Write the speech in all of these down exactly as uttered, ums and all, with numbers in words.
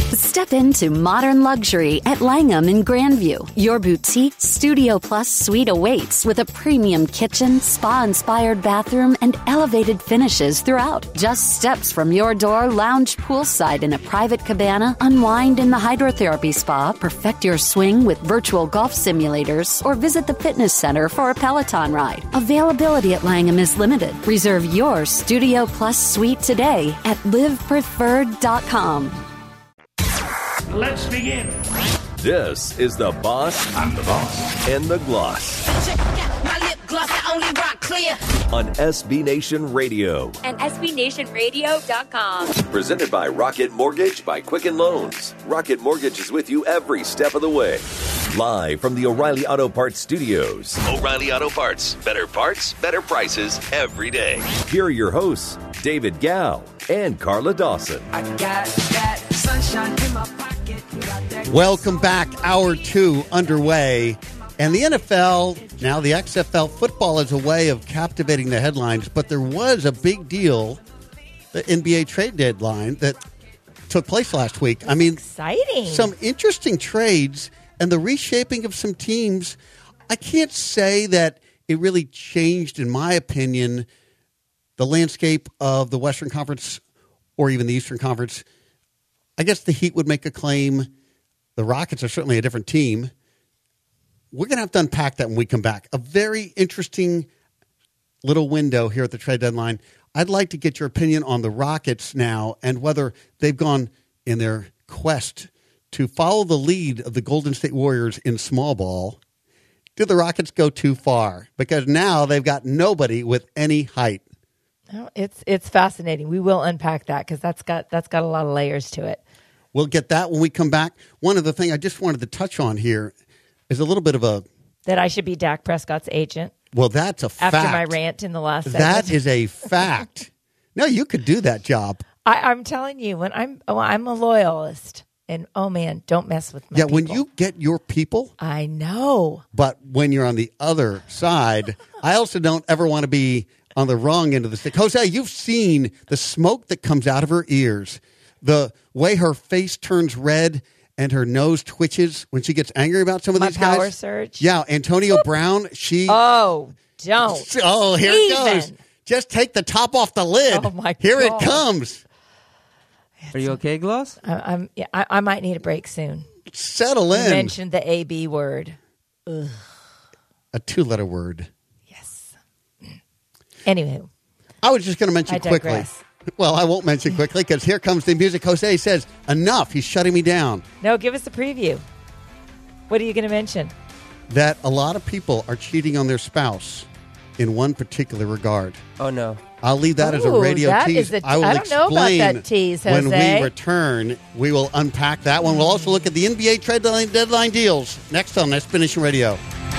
Step into modern luxury at Langham in Grandview. Your boutique Studio Plus suite awaits with a premium kitchen, spa-inspired bathroom, and elevated finishes throughout. Just steps from your door, lounge poolside in a private cabana, unwind in the hydrotherapy spa, perfect your swing with virtual golf simulators, or visit the fitness center for a Peloton ride. Availability at Langham is limited. Reserve your Studio Plus suite today at live preferred dot com. Let's begin. This is The Boss. I'm the boss. And the Gloss. Check out my lip gloss, I only rock clear. On S B Nation Radio. And S B Nation Radio dot com. Presented by Rocket Mortgage by Quicken Loans. Rocket Mortgage is with you every step of the way. Live from the O'Reilly Auto Parts Studios. O'Reilly Auto Parts. Better parts, better prices every day. Here are your hosts, David Gow and Carla Dawson. I got that sunshine in my pocket. Welcome back. Hour two underway. And the N F L, now the X F L, football is a way of captivating the headlines. But there was a big deal, the N B A trade deadline that took place last week. I mean, exciting. Some interesting trades and the reshaping of some teams. I can't say that it really changed, in my opinion, the landscape of the Western Conference or even the Eastern Conference. I guess the Heat would make a claim. The Rockets are certainly a different team. We're going to have to unpack that when we come back. A very interesting little window here at the trade deadline. I'd like to get your opinion on the Rockets now and whether they've gone in their quest to follow the lead of the Golden State Warriors in small ball. Did the Rockets go too far? Because now they've got nobody with any height. No, it's it's fascinating. We will unpack that because that's got that's got a lot of layers to it. We'll get that when we come back. One other thing I just wanted to touch on here is a little bit of a... That I should be Dak Prescott's agent. Well, that's a fact. After my rant in the last segment. That is a fact. No, you could do that job. I, I'm telling you, when I'm oh, I'm a loyalist. And, oh, man, don't mess with my Yeah, people. when you get your people... I know. But when you're on the other side, I also don't ever want to be on the wrong end of the stick. Jose, you've seen the smoke that comes out of her ears, the way her face turns red and her nose twitches when she gets angry about some of my these guys. My power surge. Yeah, Antonio Brown, she... Oh, don't. Oh, here Even. it goes. Just take the top off the lid. Oh, my Here God. it comes. Are you okay, Gloss? I, I'm. Yeah, I, I might need a break soon. Settle in. You mentioned the A B word. Ugh. A two-letter word. Yes. Anywho. I was just going to mention I quickly. digress. Well, I won't mention quickly because here comes the music. Jose says, enough. He's shutting me down. No, give us a preview. What are you going to mention? That a lot of people are cheating on their spouse in one particular regard. Oh, no. I'll leave that Ooh, as a radio that tease. is a t- I will I don't know about explain that tease, when Jose. we return. We will unpack that one. We'll also look at the N B A trade deadline deals next on S B Nation Radio.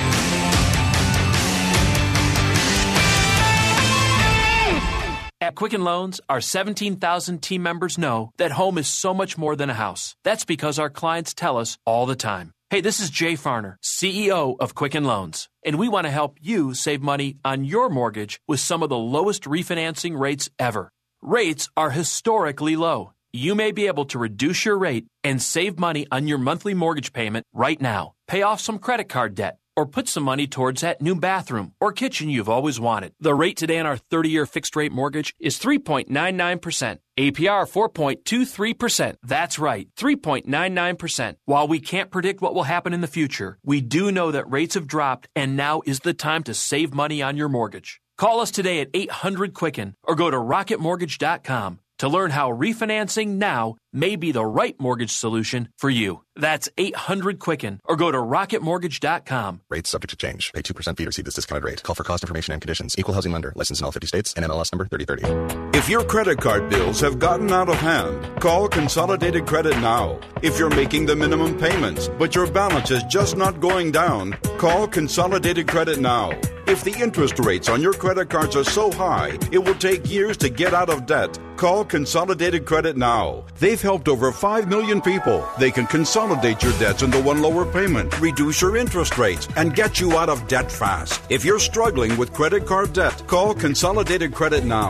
At Quicken Loans, our seventeen thousand team members know that home is so much more than a house. That's because our clients tell us all the time. Hey, this is Jay Farner, C E O of Quicken Loans, and we want to help you save money on your mortgage with some of the lowest refinancing rates ever. Rates are historically low. You may be able to reduce your rate and save money on your monthly mortgage payment right now. Pay off some credit card debt or put some money towards that new bathroom or kitchen you've always wanted. The rate today on our thirty-year fixed-rate mortgage is three point nine nine percent. A P R four point two three percent. That's right, three point nine nine percent. While we can't predict what will happen in the future, we do know that rates have dropped and now is the time to save money on your mortgage. Call us today at eight hundred Quicken or go to rocket mortgage dot com to learn how refinancing now may be the right mortgage solution for you. That's eight hundred Quicken or go to rocket mortgage dot com. Rates subject to change. Pay two percent fee to receive this discounted rate. Call for cost information and conditions. Equal housing lender. Licensed in all fifty states and M L S number thirty thirty. If your credit card bills have gotten out of hand, call Consolidated Credit now. If you're making the minimum payments, but your balance is just not going down, call Consolidated Credit now. If the interest rates on your credit cards are so high, it will take years to get out of debt. Call Consolidated Credit now. They've helped over five million people. They can consolidate your debts into one lower payment, reduce your interest rates, and get you out of debt fast. If you're struggling with credit card debt, call Consolidated Credit now.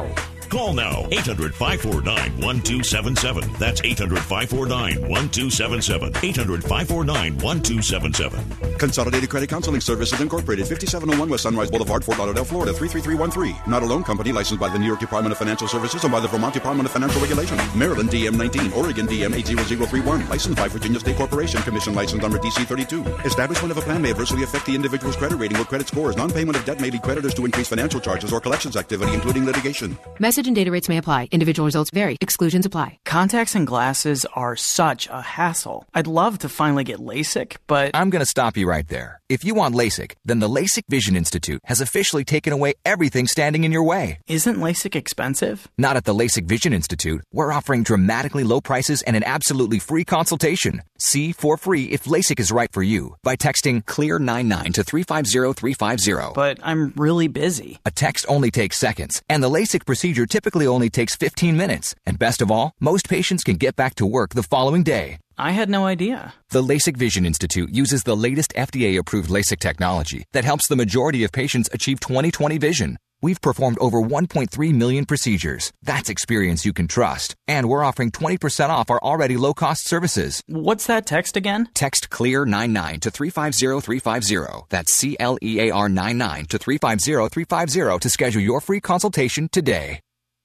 Call now, eight hundred, five four nine, one two seven seven. That's eight hundred, five four nine, one two seven seven. eight hundred, five four nine, one two seven seven. Consolidated Credit Counseling Services Incorporated, fifty-seven oh one West Sunrise Boulevard, Fort Lauderdale, Florida, three three three one three. Not a loan company licensed by the New York Department of Financial Services and by the Vermont Department of Financial Regulation. Maryland D M nineteen, Oregon D M eight zero zero three one. Licensed by Virginia State Corporation. Commission license number D C thirty-two. Establishment of a plan may adversely affect the individual's credit rating or credit scores. Non-payment of debt may lead creditors to increase financial charges or collections activity, including litigation. Message and data rates may apply. Individual results vary. Exclusions apply. Contacts and glasses are such a hassle. I'd love to finally get LASIK, but... I'm going to stop you right there. If you want LASIK, then the LASIK Vision Institute has officially taken away everything standing in your way. Isn't LASIK expensive? Not at the LASIK Vision Institute. We're offering dramatically low prices and an absolutely free consultation. See for free if LASIK is right for you by texting CLEAR ninety-nine to three five zero three five zero. But I'm really busy. A text only takes seconds, and the LASIK procedure typically only takes fifteen minutes. And best of all, most patients can get back to work the following day. I had no idea. The LASIK Vision Institute uses the latest F D A-approved LASIK technology that helps the majority of patients achieve twenty twenty vision. We've performed over one point three million procedures. That's experience you can trust. And we're offering twenty percent off our already low-cost services. What's that text again? Text CLEAR ninety-nine to three five zero three five zero. That's C L E A R ninety-nine to three five zero three five zero to schedule your free consultation today.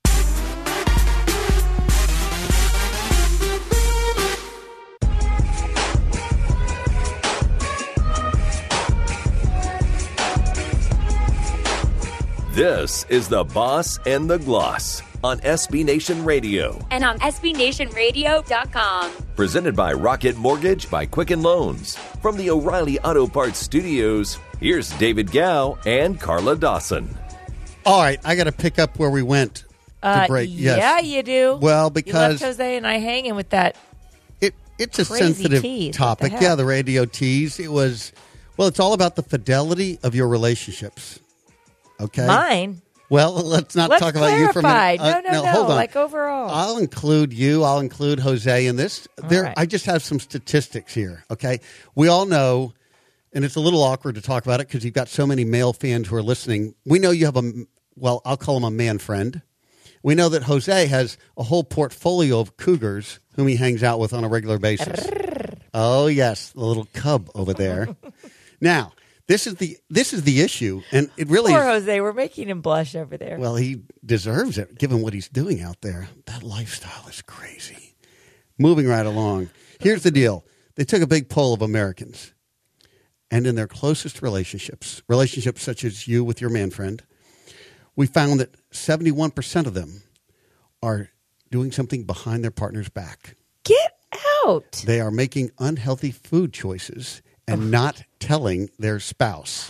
This is The Boss and the Gloss on S B Nation Radio. And on S B nation radio dot com. Presented by Rocket Mortgage by Quicken Loans. From the O'Reilly Auto Parts Studios, here's David Gow and Carla Dawson. All right, I got to pick up where we went to Uh, break. Yes. Yeah, you do. Well, You because left Jose and I hanging with that. it it's a crazy sensitive tease. What the topic. heck? Yeah, the radio tease. It was, well, it's all about the fidelity of your relationships. Okay. Mine? Well, let's not Let's talk about you for a minute. clarify. No, no, no, hold on. like overall. I'll include you. I'll include Jose in this. There, right. I just have some statistics here. Okay, we all know, and it's a little awkward to talk about it because you've got so many male fans who are listening. We know you have a, well, I'll call him a man friend. We know that Jose has a whole portfolio of cougars whom he hangs out with on a regular basis. Oh yes, the little cub over there. Now. This is the this is the issue, and it really Poor is, Jose, we're making him blush over there. well, he deserves it, given what he's doing out there. That lifestyle is crazy. Moving right along. Here's the deal. They took a big poll of Americans, and in their closest relationships, relationships such as you with your man friend, we found that seventy-one percent of them are doing something behind their partner's back. Get out. They are making unhealthy food choices and not telling their spouse.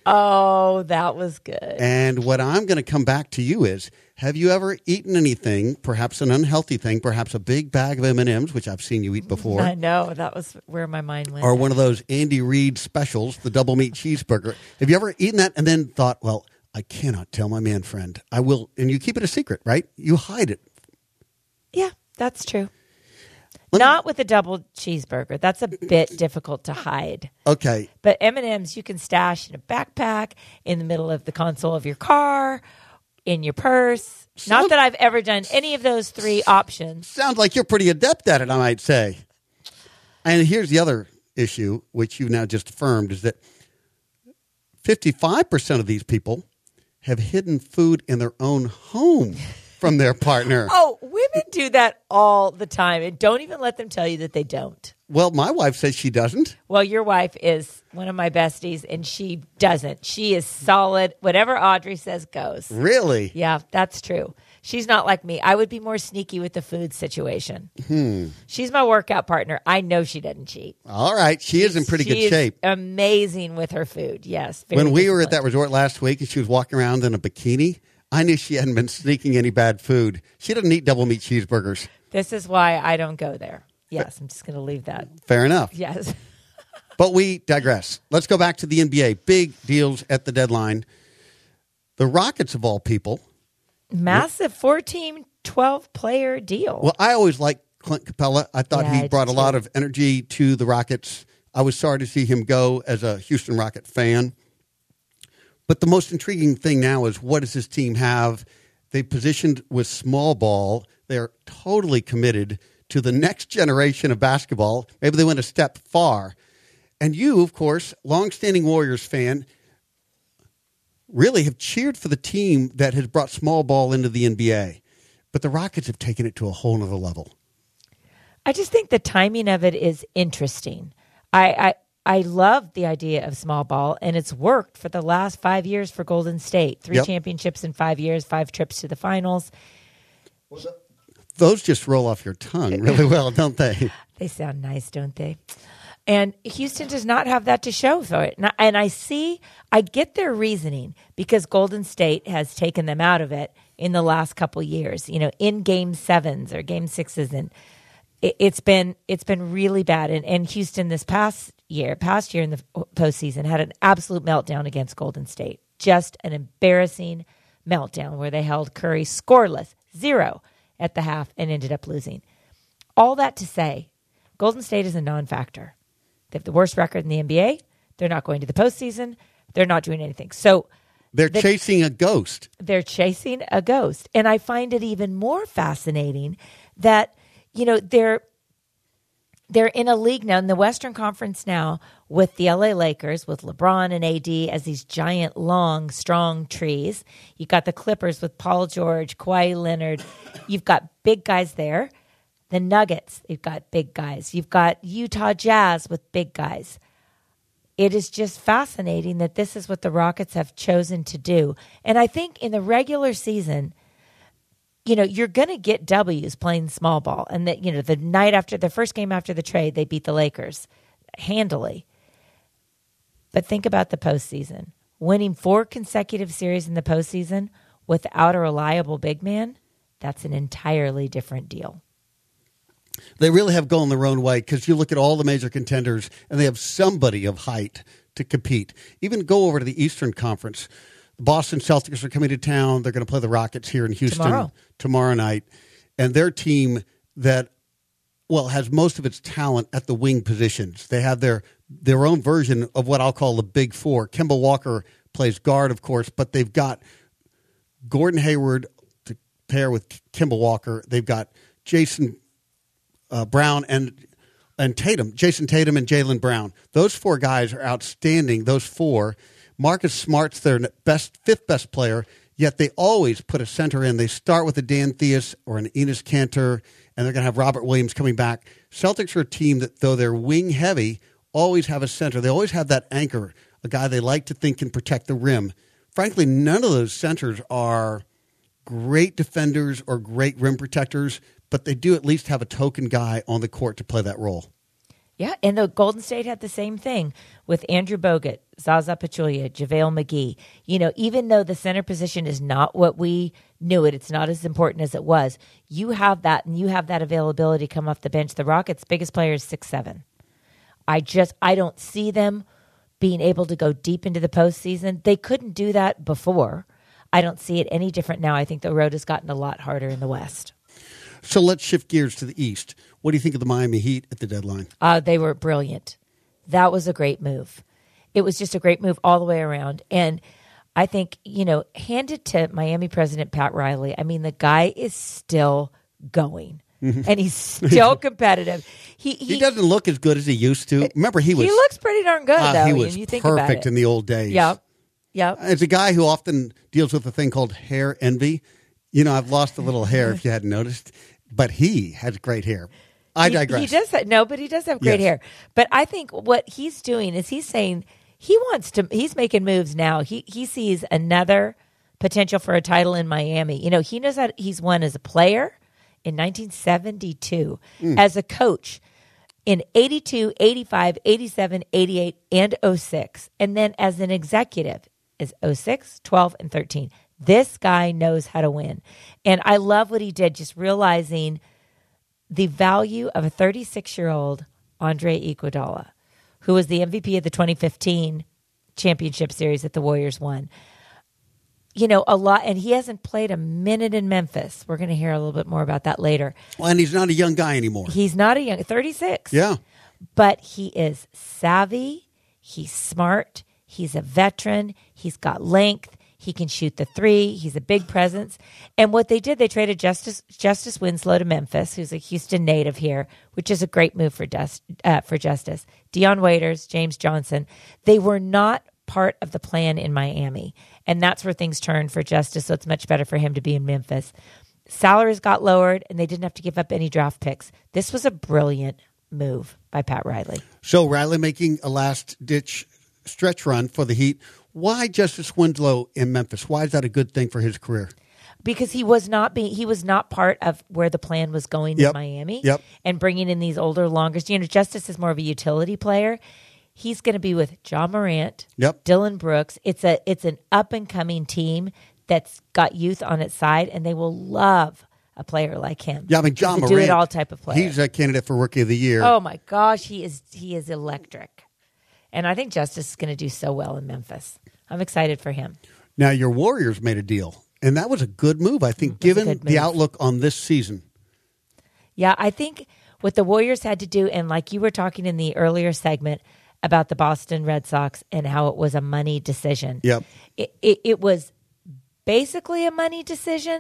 Oh, that was good. And what I'm going to come back to you is, have you ever eaten anything, perhaps an unhealthy thing, perhaps a big bag of M and M's, which I've seen you eat before, I know. That was where my mind went. or one of those Andy Reid specials, the double meat cheeseburger? Have you ever eaten that and then thought, well, I cannot tell my man friend. I will, and you keep it a secret, right? You hide it. Yeah, that's true. Let Not with a double cheeseburger. That's a bit difficult to hide. Okay. But M and M's you can stash in a backpack, in the middle of the console of your car, in your purse. Sound- Not that I've ever done any of those three options. Sounds like you're pretty adept at it, I might say. And here's the other issue, which you've now just affirmed, is that fifty-five percent of these people have hidden food in their own home from their partner. Oh, women do that all the time. And don't even let them tell you that they don't. Well, my wife says she doesn't. Well, your wife is one of my besties, and she doesn't. She is solid. Whatever Audrey says goes. Really? Yeah, that's true. She's not like me. I would be more sneaky with the food situation. Hmm. She's my workout partner. I know she doesn't cheat. All right. She is in pretty She good is shape. Amazing with her food. Yes. very When we were at disciplined. that resort last week and she was walking around in a bikini, I knew she hadn't been sneaking any bad food. She doesn't eat double meat cheeseburgers. This is why I don't go there. Yes, I'm just going to leave that. Fair enough. Yes. But we digress. Let's go back to the N B A. Big deals at the deadline. The Rockets, of all people. Massive fourteen, twelve player deal. Well, I always liked Clint Capella. I thought Yeah, he I brought did a lot too. of energy to the Rockets. I was sorry to see him go as a Houston Rocket fan. But the most intriguing thing now is, what does this team have They positioned with small ball. They're totally committed to the next generation of basketball. Maybe they went a step far. And you, of course, longstanding Warriors fan, really have cheered for the team that has brought small ball into the N B A. But the Rockets have taken it to a whole nother level. I just think the timing of it is interesting. I, I I love the idea of small ball, and it's worked for the last five years for Golden State. Three Yep. championships in five years, five trips to the finals. Those just roll off your tongue really well, don't they? They sound nice, don't they? And Houston does not have that to show for it. And I, and I see, I get their reasoning because Golden State has taken them out of it in the last couple years, you know, in game sevens or game sixes. And it, it's been it's been really bad. And, and Houston this past year, past year in the postseason had an absolute meltdown against Golden State. Just an embarrassing meltdown where they held Curry scoreless, zero at the half, and ended up losing. All that to say, Golden State is a non-factor. They have the worst record in the N B A. They're not going to the postseason. They're not doing anything. So they're the, chasing a ghost. They're chasing a ghost. And I find it even more fascinating that, you know, they're they're in a league now in the Western Conference now with the L A Lakers, with LeBron and A D as these giant, long, strong trees. You've got the Clippers with Paul George, Kawhi Leonard. You've got big guys there. The Nuggets, they've got big guys. You've got Utah Jazz with big guys. It is just fascinating that this is what the Rockets have chosen to do. And I think in the regular season, you know, you're going to get W's playing small ball. And that, you know, the night after the first game after the trade, they beat the Lakers handily. But think about the postseason. Winning four consecutive series in the postseason without a reliable big man, that's an entirely different deal. They really have gone their own way because you look at all the major contenders and they have somebody of height to compete. Even go over to the Eastern Conference. The Boston Celtics are coming to town. They're going to play the Rockets here in Houston tomorrow, tomorrow night. And their team that, well, has most of its talent at the wing positions. They have their, their own version of what I'll call the Big Four. Kemba Walker plays guard, of course, but they've got Gordon Hayward to pair with Kemba Walker. They've got Jason Uh, Brown and and Tatum, Jason Tatum and Jaylen Brown. Those four guys are outstanding. Those four. Marcus Smart's their best, fifth best player, yet they always put a center in. They start with a Dan Theus or an Enes Kanter, and they're going to have Robert Williams coming back. Celtics are a team that, though they're wing heavy, always have a center. They always have that anchor, a guy they like to think can protect the rim. Frankly, none of those centers are great defenders or great rim protectors, but they do at least have a token guy on the court to play that role. Yeah, and the Golden State had the same thing with Andrew Bogut, Zaza Pachulia, JaVale McGee. You know, even though the center position is not what we knew it, it's not as important as it was, you have that, and you have that availability to come off the bench. The Rockets' biggest player is six seven. I just, I don't see them being able to go deep into the postseason. They couldn't do that before. I don't see it any different now. I think the road has gotten a lot harder in the West. So let's shift gears to the East. What do you think of the Miami Heat at the deadline? Uh, they were brilliant. That was a great move. It was just a great move all the way around. And I think, you know, hand it to Miami President Pat Riley. I mean, the guy is still going. Mm-hmm. And he's still competitive. He, he he doesn't look as good as he used to. Remember, he was. He looks pretty darn good, uh, though. He was when you think perfect about it. in the old days. Yep. Yep. It's a guy who often deals with a thing called hair envy. You know, I've lost a little hair if you hadn't noticed, but he has great hair. I digress. He, he does have, no, but he does have great yes. hair. But I think what he's doing is he's saying he wants to. He's making moves now. He he sees another potential for a title in Miami. You know, he knows that he's won as a player in nineteen seventy-two, mm. as a coach in eighty-two, eighty-five, eighty-seven, eighty-eight, and oh six, and then as an executive is oh six, twelve, and thirteen. This guy knows how to win. And I love what he did, just realizing the value of a thirty-six-year-old Andre Iguodala, who was the M V P of the twenty fifteen championship series that the Warriors won. You know, a lot, and he hasn't played a minute in Memphis. We're going to hear a little bit more about that later. Well, and he's not a young guy anymore. He's not a young, thirty-six. Yeah. But he is savvy. He's smart. He's a veteran. He's got length. He can shoot the three. He's a big presence. And what they did, they traded Justice Justice Winslow to Memphis, who's a Houston native here, which is a great move for Dust, uh, for Justice. Dion Waiters, James Johnson. They were not part of the plan in Miami. And that's where things turned for Justice, so it's much better for him to be in Memphis. Salaries got lowered, and they didn't have to give up any draft picks. This was a brilliant move by Pat Riley. So Riley making a last-ditch stretch run for the Heat. Why Justice Winslow in Memphis? Why is that a good thing for his career? Because he was not being, he was not part of where the plan was going Yep. in Miami. Yep. And bringing in these older, longer. You know, Justice is more of a utility player. He's going to be with John Morant, Yep. Dylan Brooks. It's a it's an up and coming team that's got youth on its side, and they will love a player like him. Yeah, I mean John He's a Morant, do it all type of player. He's a candidate for Rookie of the Year. Oh my gosh, he is he is electric, and I think Justice is going to do so well in Memphis. I'm excited for him. Now your Warriors made a deal, and that was a good move, I think, given the outlook on this season. Yeah, I think what the Warriors had to do, and like you were talking in the earlier segment about the Boston Red Sox and how it was a money decision. Yep. It, it, it was basically a money decision,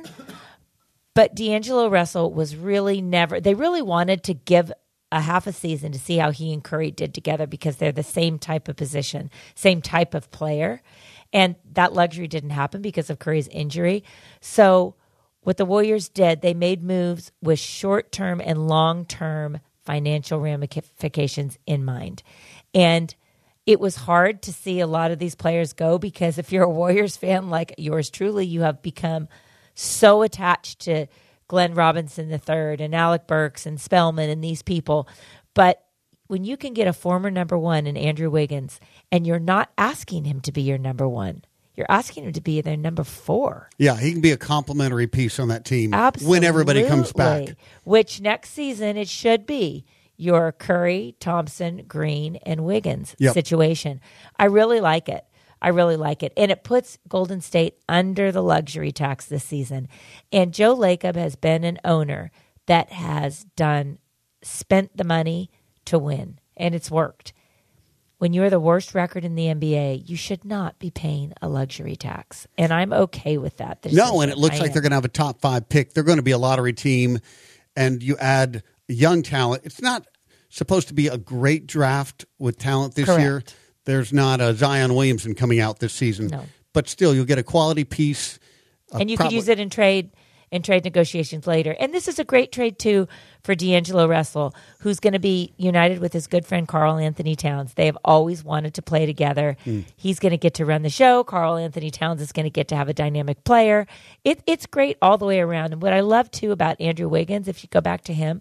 but D'Angelo Russell was really never, they really wanted to give a half a season to see how he and Curry did together because they're the same type of position, same type of player. And that luxury didn't happen because of Curry's injury. So what the Warriors did, they made moves with short-term and long-term financial ramifications in mind. And it was hard to see a lot of these players go because if you're a Warriors fan like yours truly, you have become so attached to Glenn Robinson the third and Alec Burks and Spellman and these people. But when you can get a former number one in Andrew Wiggins and you're not asking him to be your number one, you're asking him to be their number four. Yeah, he can be a complimentary piece on that team Absolutely. when everybody comes back. Which next season it should be your Curry, Thompson, Green, and Wiggins Yep. situation. I really like it. I really like it. And it puts Golden State under the luxury tax this season. And Joe Lacob has been an owner that has done, spent the money to win. And it's worked. When you're the worst record in the N B A, you should not be paying a luxury tax. And I'm okay with that. There's No, and it looks I like am. they're going to have a top five pick. They're going to be a lottery team, and you add young talent. It's not supposed to be a great draft with talent this Correct. year. There's not a Zion Williamson coming out this season. No. But still, you'll get a quality piece. uh, and you probably- could use it in trade in trade negotiations later. And this is a great trade too for D'Angelo Russell, who's going to be united with his good friend Karl Anthony Towns. They have always wanted to play together. Mm. He's going to get to run the show. Karl Anthony Towns is going to get to have a dynamic player. It, it's great all the way around. And what I love too about Andrew Wiggins, if you go back to him,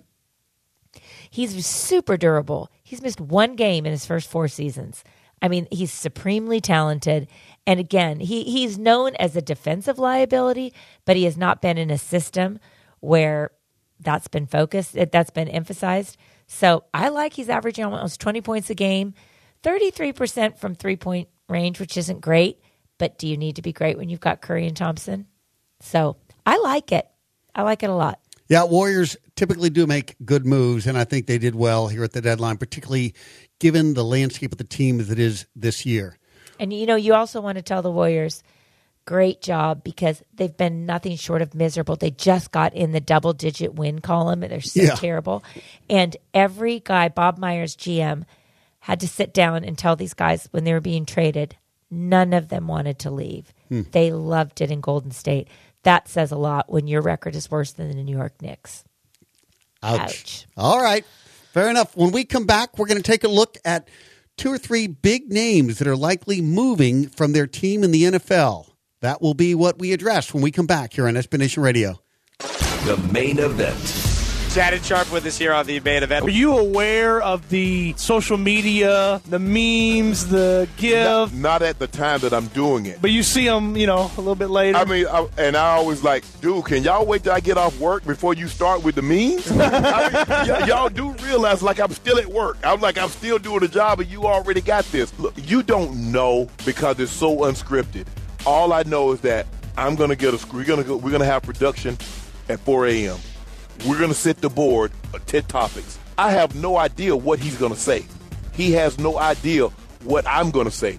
he's super durable. He's missed one game in his first four seasons. I mean, he's supremely talented. And again, he, he's known as a defensive liability, but he has not been in a system where that's been focused, that's been emphasized. So I like he's averaging almost twenty points a game, thirty-three percent from three-point range, which isn't great. But do you need to be great when you've got Curry and Thompson? So I like it. I like it a lot. Yeah, Warriors typically do make good moves, and I think they did well here at the deadline, particularly given the landscape of the team as it is this year. And, you know, you also want to tell the Warriors, great job, because they've been nothing short of miserable. They just got in the double-digit win column, and they're so Yeah. terrible. And every guy, Bob Myers, G M, had to sit down and tell these guys when they were being traded, none of them wanted to leave. Hmm. They loved it in Golden State. That says a lot when your record is worse than the New York Knicks. Ouch. Ouch. All right. Fair enough. When we come back, we're going to take a look at two or three big names that are likely moving from their team in the N F L. That will be what we address when we come back here on S B Nation Radio. The main event. Shannon Sharp with us here on the main event. Are you aware of the social media, the memes, the GIF? Not, not at the time that I'm doing it. But you see them, you know, a little bit later. I mean, I, and I always like, dude, can y'all wait till I get off work before you start with the memes? I mean, y- y'all do realize, like, I'm still at work. I'm like, I'm still doing the job, and you already got this. Look, you don't know because it's so unscripted. All I know is that I'm gonna get a. We're gonna go. We're gonna have production at four a.m. We're going to set the board of ten topics. I have no idea what he's going to say. He has no idea what I'm going to say.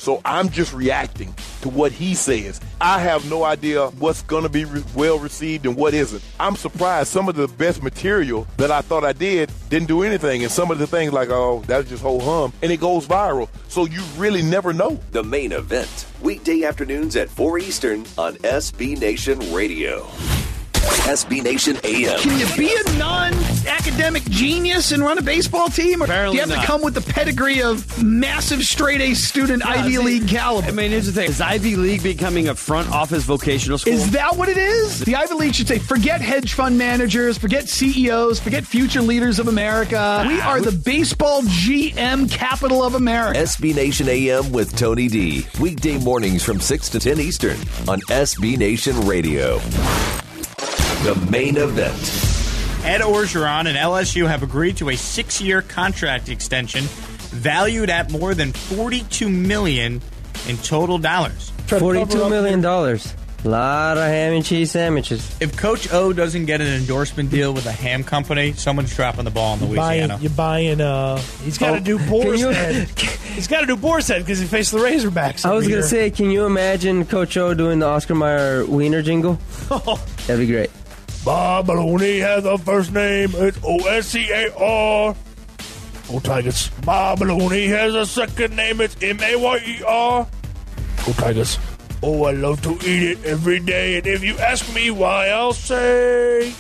So I'm just reacting to what he says. I have no idea what's going to be re- well received and what isn't. I'm surprised some of the best material that I thought I did didn't do anything. And some of the things like, oh, that's just whole hum. And it goes viral. So you really never know. The Main Event, weekday afternoons at four Eastern on S B Nation Radio. S B Nation A M. Can you be a non-academic genius and run a baseball team? Or Apparently do you have not. to come with the pedigree of massive straight-A student Yeah, Ivy see, League caliber? I mean, here's the thing. Is Ivy League becoming a front office vocational school? Is that what it is? The Ivy League should say, forget hedge fund managers, forget C E Os, forget future leaders of America. We are the baseball G M capital of America. S B Nation A M with Tony D. Weekday mornings from six to ten Eastern on S B Nation Radio. The Main Event. Ed Orgeron and L S U have agreed to a six-year contract extension valued at more than forty-two million dollars in total dollars. forty-two million dollars. A lot of ham and cheese sandwiches. If Coach O doesn't get an endorsement deal with a ham company, someone's dropping the ball in Louisiana. You're buying, uh, he's got to Oh, do can Boar's you- Head. He's got to do Boar's Head because he faced the Razorbacks. I was every going to year. say, can you imagine Coach O doing the Oscar Mayer Wiener jingle? That'd be great. Bob Maloney has a first name. It's O S C A R. Go Tigers. Bob Maloney has a second name. It's M A Y E R. Go Tigers. Oh, I love to eat it every day. And if you ask me why, I'll say...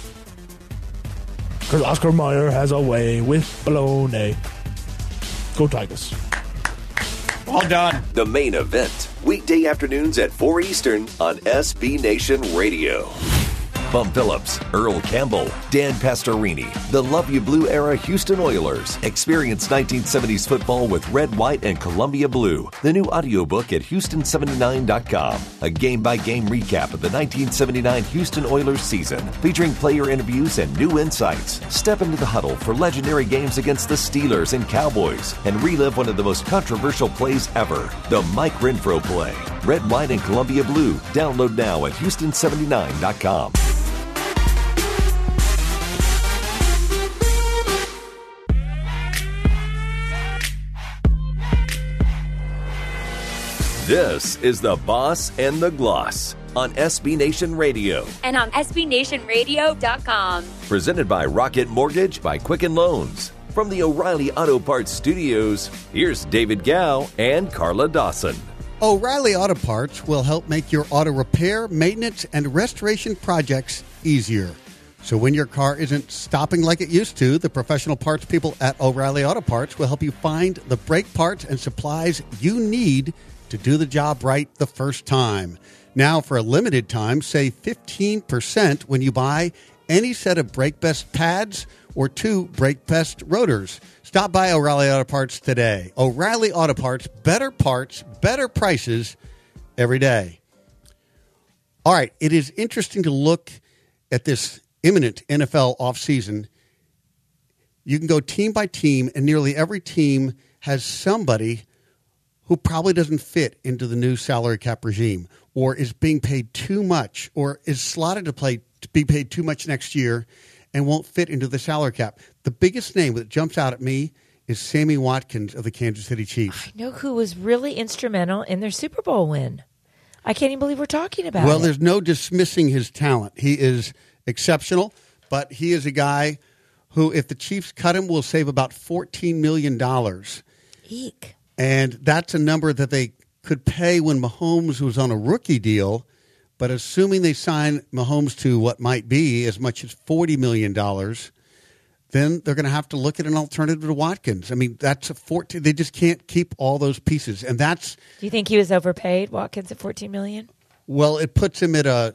Because Oscar Mayer has a way with bologna. Go Tigers. Well done. The Main Event, weekday afternoons at four Eastern on S B Nation Radio. Bum Phillips, Earl Campbell, Dan Pastorini, the Love You Blue era Houston Oilers. Experience nineteen seventies football with red, white, and Columbia blue. The new audiobook at Houston seventy-nine dot com. A game-by-game recap of the nineteen seventy-nine Houston Oilers season, featuring player interviews and new insights. Step into the huddle for legendary games against the Steelers and Cowboys, and relive one of the most controversial plays ever, the Mike Renfro play. Red, white, and Columbia blue. Download now at Houston seventy-nine dot com. This is The Boss and the Gloss on S B Nation Radio. And on S B Nation Radio dot com. Presented by Rocket Mortgage by Quicken Loans. From the O'Reilly Auto Parts Studios, here's David Gow and Carla Dawson. O'Reilly Auto Parts will help make your auto repair, maintenance, and restoration projects easier. So when your car isn't stopping like it used to, the professional parts people at O'Reilly Auto Parts will help you find the brake parts and supplies you need to do the job right the first time. Now, for a limited time, save fifteen percent when you buy any set of Brake Best pads or two Brake Best rotors. Stop by O'Reilly Auto Parts today. O'Reilly Auto Parts, better parts, better prices every day. All right, it is interesting to look at this imminent N F L offseason. You can go team by team, and nearly every team has somebody who probably doesn't fit into the new salary cap regime, or is being paid too much, or is slotted to play to be paid too much next year and won't fit into the salary cap. The biggest name that jumps out at me is Sammy Watkins of the Kansas City Chiefs. I know who was really instrumental in their Super Bowl win. I can't even believe we're talking about Well, it. there's no dismissing his talent. He is exceptional, but he is a guy who, if the Chiefs cut him, will save about fourteen million dollars. Eek. And that's a number that they could pay when Mahomes was on a rookie deal. But assuming they sign Mahomes to what might be as much as forty million dollars, then they're going to have to look at an alternative to Watkins. I mean, that's a fourteen. They just can't keep all those pieces. And that's, Do you think he was overpaid, Watkins, at fourteen million dollars? well, it puts him at a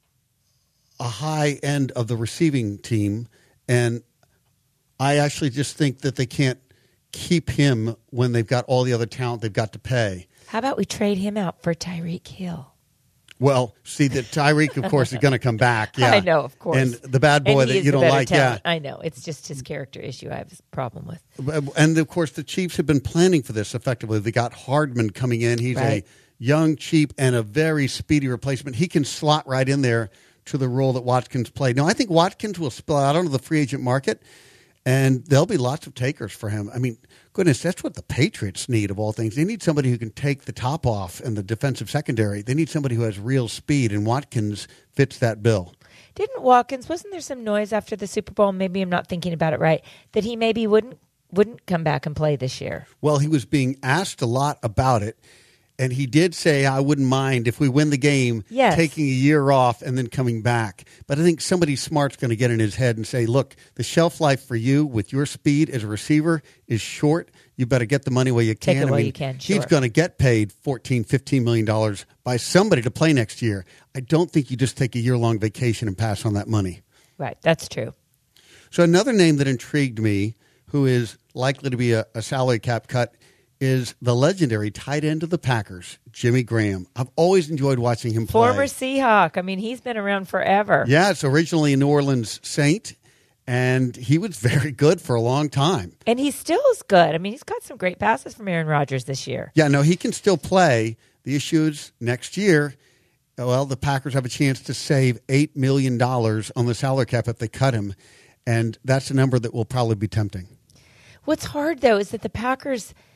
a high end of the receiving team. And I actually just think that they can't keep him when they've got all the other talent they've got to pay. How about we trade him out for Tyreek Hill? Well, see, that Tyreek, of course, is going to come back. Yeah, I know, of course. And the bad boy And he that is you the don't better like, talent. yeah. I know. It's just his character issue I have a problem with. And, of course, the Chiefs have been planning for this effectively. They got Hardman coming in. He's Right. a young, cheap, and a very speedy replacement. He can slot right in there to the role that Watkins played. Now, I think Watkins will spill out onto the free agent market, And there'll be lots of takers for him. I mean, goodness, that's what the Patriots need of all things. They need somebody who can take the top off in the defensive secondary. They need somebody who has real speed, and Watkins fits that bill. Didn't Watkins, wasn't there some noise after the Super Bowl, maybe I'm not thinking about it right, that he maybe wouldn't wouldn't come back and play this year? Well, he was being asked a lot about it, and he did say, I wouldn't mind if we win the game, yes. taking a year off and then coming back. But I think somebody smart's going to get in his head and say, look, the shelf life for you with your speed as a receiver is short. You better get the money while you can. Take it I while mean, you can, sure. He's going to get paid fourteen, fifteen million dollars by somebody to play next year. I don't think you just take a year-long vacation and pass on that money. Right, that's true. So another name that intrigued me, who is likely to be a, a salary cap cut, is the legendary tight end of the Packers, Jimmy Graham. I've always enjoyed watching him play. Former Seahawk. I mean, he's been around forever. Yeah, it's originally a New Orleans Saint, and he was very good for a long time. And he still is good. I mean, he's got some great passes from Aaron Rodgers this year. Yeah, no, he can still play. The issue is next year, well, the Packers have a chance to save eight million dollars on the salary cap if they cut him, and that's a number that will probably be tempting. What's hard, though, is that the Packers –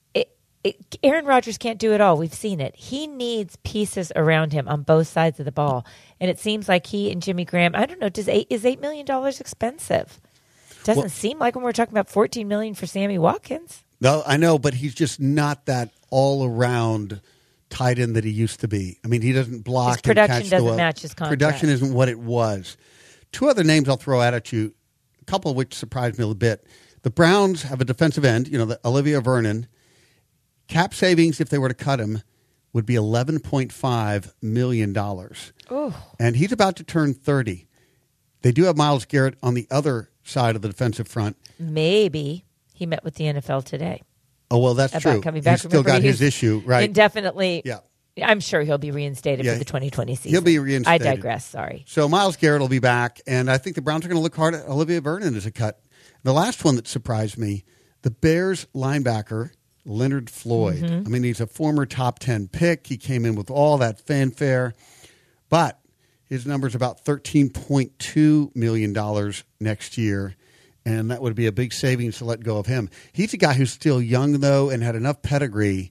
It, Aaron Rodgers can't do it all. We've seen it. He needs pieces around him on both sides of the ball. And it seems like he and Jimmy Graham, I don't know, does eight, is eight million dollars expensive? Doesn't Well, seem like when we're talking about fourteen million dollars for Sammy Watkins. No, I know, but he's just not that all-around tight end that he used to be. I mean, he doesn't block. His production and catch doesn't the well. match his contract. Production isn't what it was. Two other names I'll throw out at you, a couple of which surprised me a little bit. The Browns have a defensive end, you know, the Olivia Vernon. Cap savings, if they were to cut him, would be eleven point five million dollars. Ooh. And he's about to turn thirty. They do have Myles Garrett on the other side of the defensive front. Maybe he met with the N F L today. Oh, well, that's about true. Coming back. He's still Remember, got his he's issue, right? Indefinitely. Yeah. I'm sure he'll be reinstated Yeah, for the twenty twenty season. He'll be reinstated. I digress. Sorry. So Myles Garrett will be back, and I think the Browns are going to look hard at Olivia Vernon as a cut. The last one that surprised me, the Bears linebacker, Leonard Floyd. Mm-hmm. I mean, he's a former top ten pick. He came in with all that fanfare, but his number's about thirteen point two million dollars next year, and that would be a big savings to let go of him. He's a guy who's still young, though, and had enough pedigree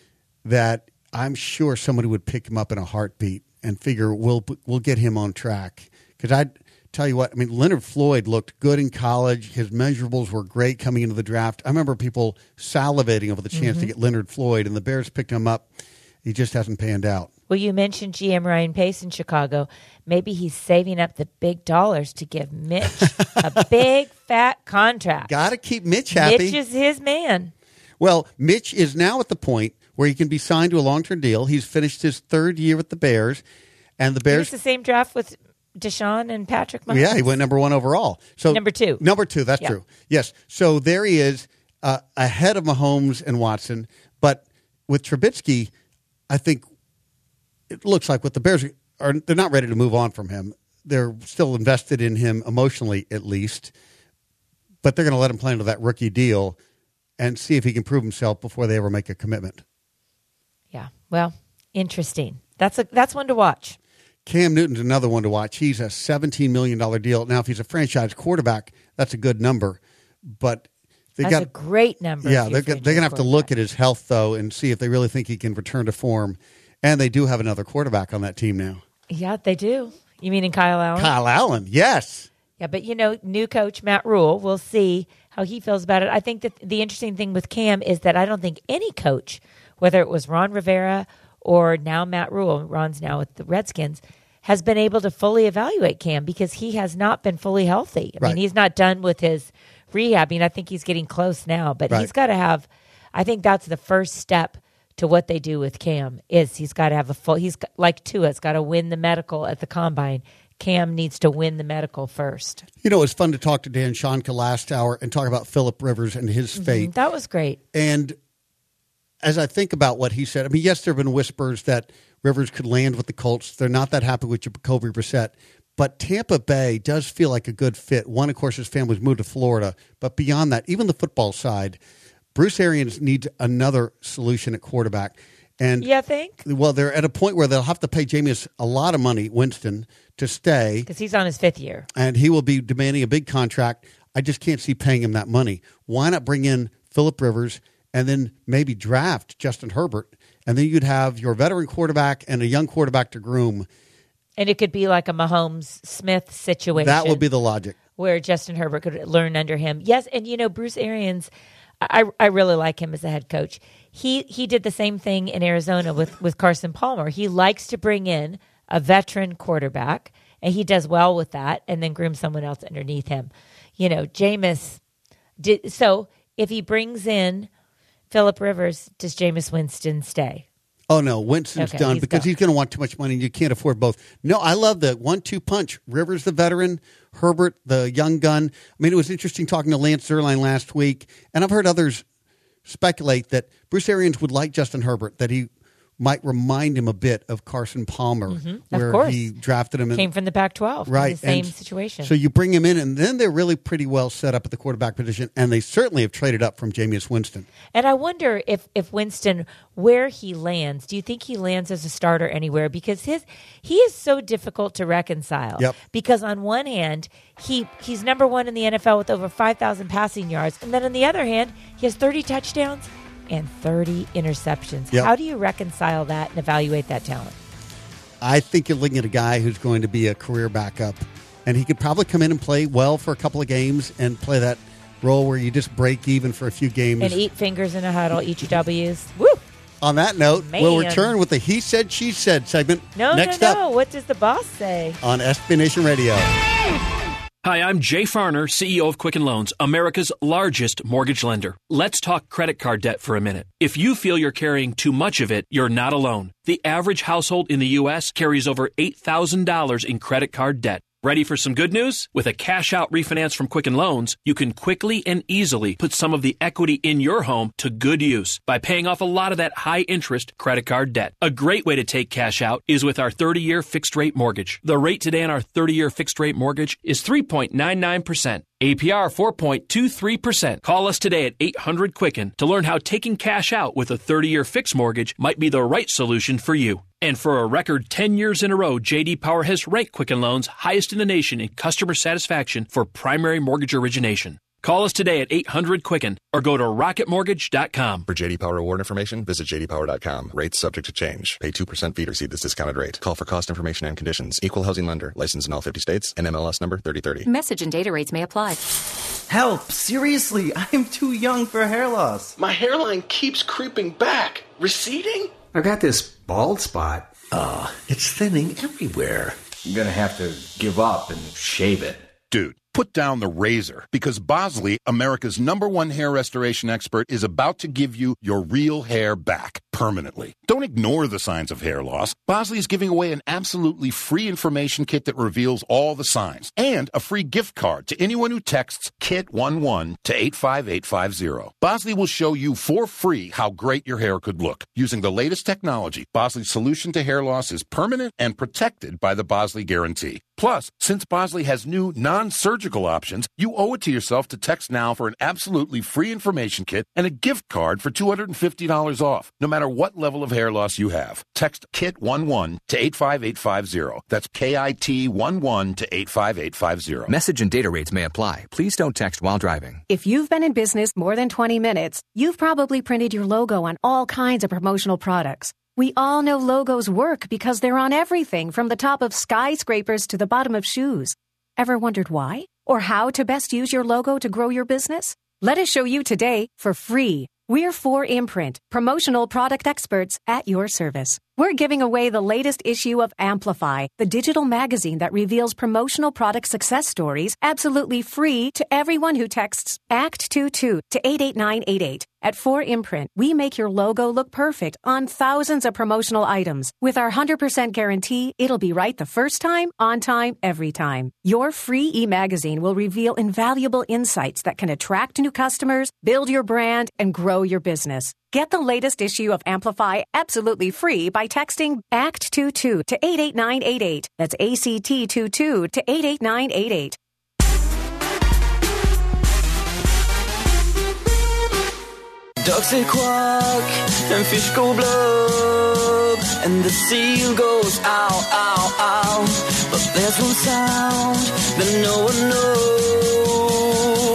that I'm sure somebody would pick him up in a heartbeat and figure we'll we'll get him on track. Because I'd tell you what, I mean, Leonard Floyd looked good in college. His measurables were great coming into the draft. I remember people salivating over the chance Mm-hmm. to get Leonard Floyd, and the Bears picked him up. He just hasn't panned out. Well, you mentioned G M Ryan Pace in Chicago. Maybe he's saving up the big dollars to give Mitch a big, fat contract. Got to keep Mitch happy. Mitch is his man. Well, Mitch is now at the point where he can be signed to a long-term deal. He's finished his third year with the Bears, and the Bears. It's the same draft with Deshaun and Patrick Mahomes. Yeah, he went number one overall. So Number two. Number two, that's Yeah. true. Yes. So there he is, uh, ahead of Mahomes and Watson. But with Trubisky, I think it looks like what the Bears are, they're not ready to move on from him. They're still invested in him emotionally, at least. But they're going to let him play into that rookie deal and see if he can prove himself before they ever make a commitment. Yeah. Well, interesting. That's a that's one to watch. Cam Newton's another one to watch. He's a seventeen million dollars deal. Now, if he's a franchise quarterback, that's a good number. But they That's got a great number. Yeah, if they're, you're they're going to have to franchise look at his health, though, and see if they really think he can return to form. And they do have another quarterback on that team now. Yeah, they do. You mean in Kyle Allen? Kyle Allen, yes. Yeah, but, you know, new coach Matt Rule, we'll see how he feels about it. I think that the interesting thing with Cam is that I don't think any coach, whether it was Ron Rivera or now Matt Rule, Ron's now with the Redskins, has been able to fully evaluate Cam because he has not been fully healthy. I Right. mean, he's not done with his rehabbing. I think he's getting close now, but Right. he's got to have, I think that's the first step to what they do with Cam is he's got to have a full, he's got, like Tua's got to win the medical at the combine. Cam needs to win the medical first. You know, it was fun to talk to Dan Schonka last hour and talk about Phillip Rivers and his fate. Mhm, that was great. And as I think about what he said, I mean, yes, there have been whispers that Rivers could land with the Colts. They're not that happy with Jacoby Brissett. But Tampa Bay does feel like a good fit. One, of course, his family's moved to Florida. But beyond that, even the football side, Bruce Arians needs another solution at quarterback. And You think? Well, they're at a point where they'll have to pay Jameis a lot of money, Winston, to stay. Because he's on his fifth year. And he will be demanding a big contract. I just can't see paying him that money. Why not bring in Phillip Rivers and then maybe draft Justin Herbert, and then you'd have your veteran quarterback and a young quarterback to groom. And it could be like a Mahomes-Smith situation. That would be the logic. Where Justin Herbert could learn under him. Yes, and you know, Bruce Arians, I I really like him as a head coach. He he did the same thing in Arizona with, with Carson Palmer. He likes to bring in a veteran quarterback, and he does well with that, and then groom someone else underneath him. You know, Jameis did so. If he brings in Phillip Rivers, does Jameis Winston stay? Oh, no, Winston's Okay, done he's because done. he's going to want too much money, and you can't afford both. No, I love the one two punch. Rivers, the veteran, Herbert, the young gun. I mean, it was interesting talking to Lance Zierlein last week, and I've heard others speculate that Bruce Arians would like Justin Herbert, that he might remind him a bit of Carson Palmer, Mhm. where Of course. he drafted him. In, Came from the Pac twelve. right, The same and situation. So you bring him in, and then they're really pretty well set up at the quarterback position, and they certainly have traded up from Jameis Winston. And I wonder if, if Winston, where he lands, do you think he lands as a starter anywhere? Because his he is so difficult to reconcile. Yep. Because on one hand, he he's number one in the N F L with over five thousand passing yards. And then on the other hand, he has thirty touchdowns and thirty interceptions. Yep. How do you reconcile that and evaluate that talent? I think you're looking at a guy who's going to be a career backup, and he could probably come in and play well for a couple of games and play that role where you just break even for a few games. And eat fingers in a huddle, eat your W's. Woo! On that note, we'll Man. return with the He Said, She Said segment No, next no, up no. What does the boss say? on S B Nation Radio. Hi, I'm Jay Farner, C E O of Quicken Loans, America's largest mortgage lender. Let's talk credit card debt for a minute. If you feel you're carrying too much of it, you're not alone. The average household in the U S carries over eight thousand dollars in credit card debt. Ready for some good news? With a cash-out refinance from Quicken Loans, you can quickly and easily put some of the equity in your home to good use by paying off a lot of that high-interest credit card debt. A great way to take cash out is with our thirty-year fixed-rate mortgage. The rate today on our thirty-year fixed-rate mortgage is three point nine nine percent. A P R four point two three percent. Call us today at eight hundred Quicken to learn how taking cash out with a thirty-year fixed mortgage might be the right solution for you. And for a record ten years in a row, J D Power has ranked Quicken Loans highest in the nation in customer satisfaction for primary mortgage origination. Call us today at eight hundred Quicken or go to rocket mortgage dot com. For J D Power award information, visit j d power dot com. Rates subject to change. Pay two percent fee to receive this discounted rate. Call for cost information and conditions. Equal housing lender. Licensed in all fifty states. N M L S number thirty thirty. Message and data rates may apply. Help! Seriously, I'm too young for hair loss. My hairline keeps creeping back. Receding? I got this bald spot. Ugh, it's thinning everywhere. I'm gonna have to give up and shave it. Dude, put down the razor, because Bosley, America's number one hair restoration expert, is about to give you your real hair back permanently. Don't ignore the signs of hair loss. Bosley is giving away an absolutely free information kit that reveals all the signs, and a free gift card to anyone who texts KIT eleven to eight five eight five zero. Bosley will show you for free how great your hair could look. Using the latest technology, Bosley's solution to hair loss is permanent and protected by the Bosley Guarantee. Plus, since Bosley has new non-surgical options, you owe it to yourself to text now for an absolutely free information kit and a gift card for two hundred fifty dollars off, no matter what level of hair loss you have. Text KIT eleven to eight five eight five zero. That's K I T eleven to eight five eight five zero. Message and data rates may apply. Please don't text while driving. If you've been in business more than twenty minutes, you've probably printed your logo on all kinds of promotional products. We all know logos work because they're on everything from the top of skyscrapers to the bottom of shoes. Ever wondered why? Or how to best use your logo to grow your business? Let us show you today for free. We're four Imprint, promotional product experts at your service. We're giving away the latest issue of Amplify, the digital magazine that reveals promotional product success stories absolutely free to everyone who texts ACT twenty-two to eight eight nine eight eight. At four Imprint, we make your logo look perfect on thousands of promotional items. With our one hundred percent guarantee, it'll be right the first time, on time, every time. Your free e-magazine will reveal invaluable insights that can attract new customers, build your brand, and grow your business. Get the latest issue of Amplify absolutely free by texting ACT twenty-two to eight eight nine eight eight. That's A C T twenty-two to eight eight nine eight eight. Ducks say quack and fish go blub and the seal goes ow, ow, ow. But there's one sound that no one knows.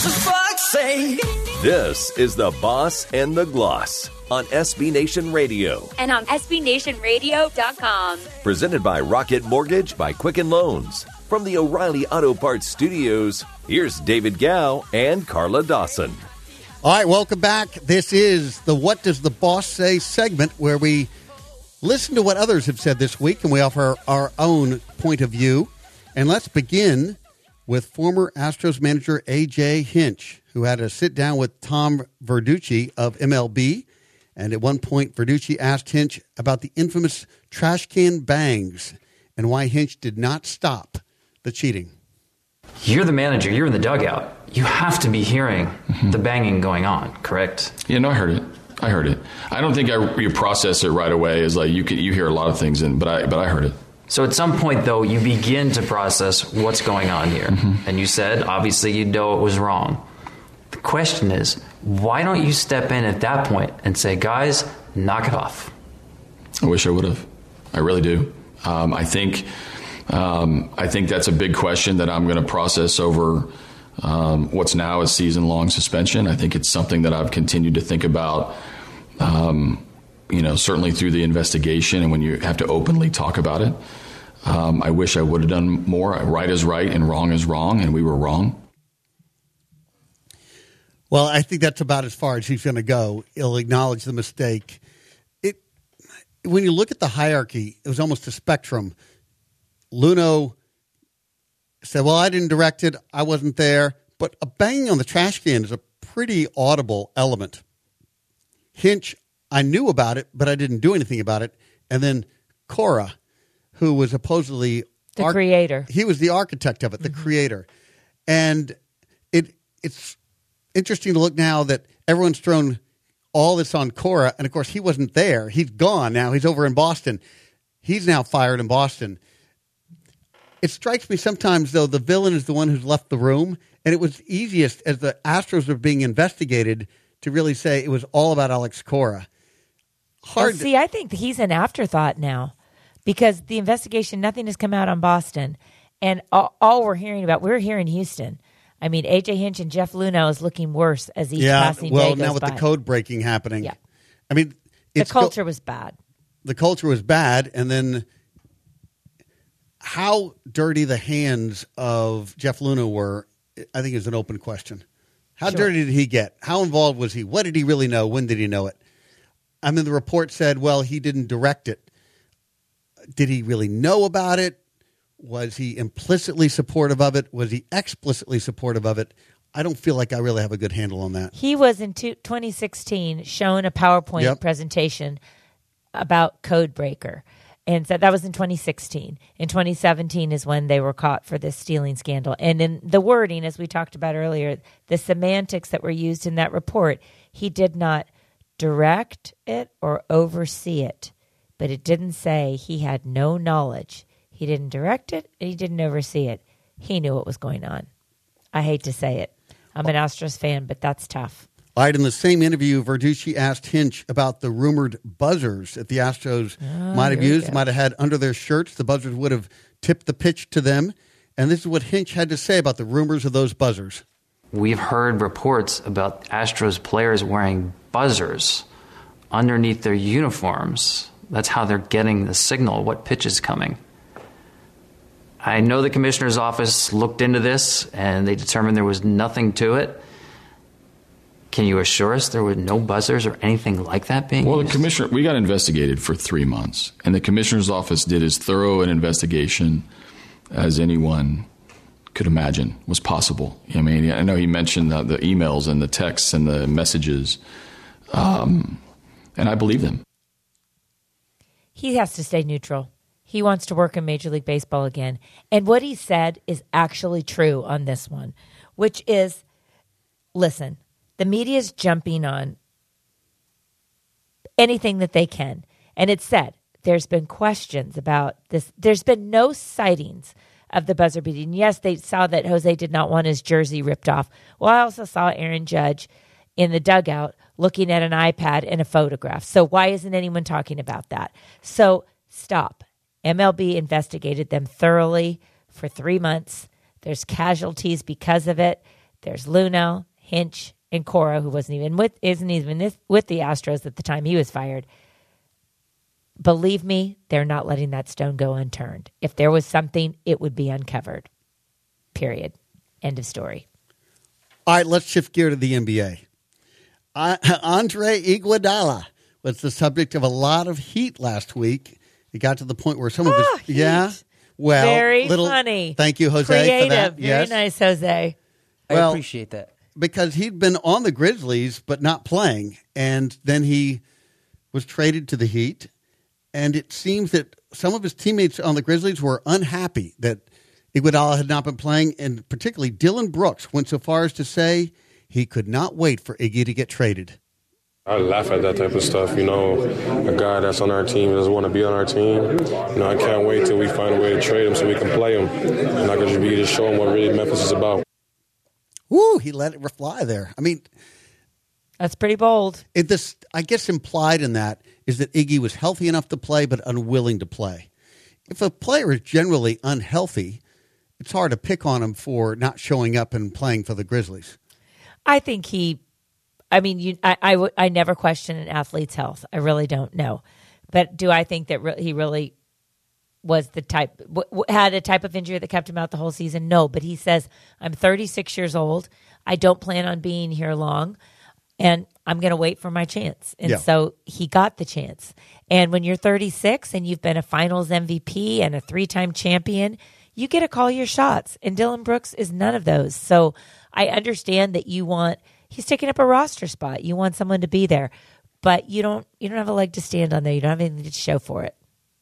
for fuck's sake. This is The Boss and the Gloss on S B Nation Radio. And on S B Nation Radio dot com. Presented by Rocket Mortgage by Quicken Loans. From the O'Reilly Auto Parts Studios, here's David Gow and Carla Dawson. All right, welcome back. This is the What Does the Boss Say segment, where we listen to what others have said this week and we offer our own point of view. And let's begin with former Astros manager A J Hinch, who had a sit down with Tom Verducci of M L B. And at one point, Verducci asked Hinch about the infamous trash can bangs and why Hinch did not stop the cheating. You're the manager. You're in the dugout. You have to be hearing mm-hmm. the banging going on, correct? Yeah, no, I heard it. I heard it. I don't think I you process it right away. Is like you can, you hear a lot of things, in, but I but I heard it. So at some point, though, you begin to process what's going on here. Mm-hmm. And you said, obviously, you know it was wrong. The question is, why don't you step in at that point and say, guys, knock it off? I wish I would have. I really do. Um, I think um, I think that's a big question that I'm going to process over um, what's now a season-long suspension. I think it's something that I've continued to think about, um, you know, certainly through the investigation and when you have to openly talk about it. Um, I wish I would have done more. Right is right and wrong is wrong, and we were wrong. Well, I think that's about as far as he's going to go. He'll acknowledge the mistake. It, when you look at the hierarchy, it was almost a spectrum. Luno said, well, I didn't direct it. I wasn't there. But a banging on the trash can is a pretty audible element. Hinch, I knew about it, but I didn't do anything about it. And then Cora, who was supposedly the arch- creator. He was the architect of it, the mm-hmm. creator. And it it's interesting to look now that everyone's thrown all this on Cora, and of course he wasn't there. He's gone now. He's over in Boston. He's now fired in Boston. It strikes me sometimes, though, the villain is the one who's left the room, and it was easiest as the Astros were being investigated to really say it was all about Alex Cora. Hard. Well, see, I think he's an afterthought now because the investigation, nothing has come out on Boston, and all, all we're hearing about, we're here in Houston. I mean, A J Hinch and Jeff Luhnow is looking worse as each yeah, passing well, day goes now with by. the code breaking happening. Yeah. I mean, it's the culture go- was bad. The culture was bad, and then how dirty the hands of Jeff Luhnow were, I think is an open question. How sure. dirty did he get? How involved was he? What did he really know? When did he know it? I mean, the report said, well, he didn't direct it. Did he really know about it? Was he implicitly supportive of it? Was he explicitly supportive of it? I don't feel like I really have a good handle on that. He was in twenty sixteen shown a PowerPoint yep. presentation about Codebreaker. And so that was in twenty sixteen. In twenty seventeen is when they were caught for this stealing scandal. And in the wording, as we talked about earlier, the semantics that were used in that report, he did not direct it or oversee it. But it didn't say he had no knowledge. He didn't direct it, and he didn't oversee it. He knew what was going on. I hate to say it. I'm an Astros fan, but that's tough. All right, in the same interview, Verducci asked Hinch about the rumored buzzers that the Astros oh, might have used, might have had under their shirts. The buzzers would have tipped the pitch to them. And this is what Hinch had to say about the rumors of those buzzers. We've heard reports about Astros players wearing buzzers underneath their uniforms. That's how they're getting the signal, what pitch is coming. I know the commissioner's office looked into this, and they determined there was nothing to it. Can you assure us there were no buzzers or anything like that being well, used? The commissioner, we got investigated for three months, and the commissioner's office did as thorough an investigation as anyone could imagine was possible. I mean, I know he mentioned the, the emails and the texts and the messages, um, and I believe them. He has to stay neutral. He wants to work in Major League Baseball again. And what he said is actually true on this one, which is, listen, the media is jumping on anything that they can. And it said there's been questions about this. There's been no sightings of the buzzer beating. Yes, they saw that Jose did not want his jersey ripped off. Well, I also saw Aaron Judge in the dugout looking at an iPad and a photograph. So why isn't anyone talking about that? So stop. M L B investigated them thoroughly for three months. There's casualties because of it. There's Luno, Hinch, and Cora, who wasn't even with, isn't even this, with the Astros at the time he was fired. Believe me, they're not letting that stone go unturned. If there was something, it would be uncovered. Period. End of story. All right, let's shift gear to the N B A. Uh, Andre Iguodala was the subject of a lot of heat last week. It got to the point where some of his ah, yeah, well, very little, funny. Thank you, Jose, Creative. for that. Very yes. nice, Jose. Well, I appreciate that. Because he'd been on the Grizzlies but not playing, and then he was traded to the Heat, and it seems that some of his teammates on the Grizzlies were unhappy that Iguodala had not been playing, and particularly Dylan Brooks went so far as to say he could not wait for Iggy to get traded. I laugh at that type of stuff, you know, a guy that's on our team doesn't want to be on our team. You know, I can't wait till we find a way to trade him so we can play him. And I can just be to show him what really Memphis is about. Woo, he let it fly there. I mean, that's pretty bold. It, this, I guess implied in that is that Iggy was healthy enough to play but unwilling to play. If a player is generally unhealthy, it's hard to pick on him for not showing up and playing for the Grizzlies. I think he, I mean, you, I, I, w- I never question an athlete's health. I really don't know. But do I think that re- he really was the type, w- w- had a type of injury that kept him out the whole season? No, but he says, I'm thirty-six years old. I don't plan on being here long, and I'm going to wait for my chance. And Yeah. so he got the chance. And when you're thirty-six and you've been a finals M V P and a three-time champion, you get to call your shots. And Dylan Brooks is none of those. So I understand that you want, he's taking up a roster spot. You want someone to be there, but you don't, you don't have a leg to stand on there. You don't have anything to show for it.